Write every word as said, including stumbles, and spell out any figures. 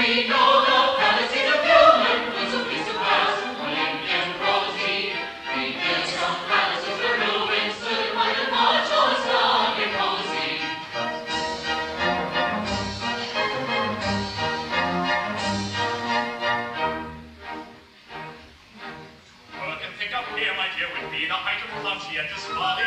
we know the fallacies of human was a piece of glass, Olympian prosy. We built some palaces where ruins stood, but the march was long and rosy. Work and pick up here, my dear, would be the height of love she had despised.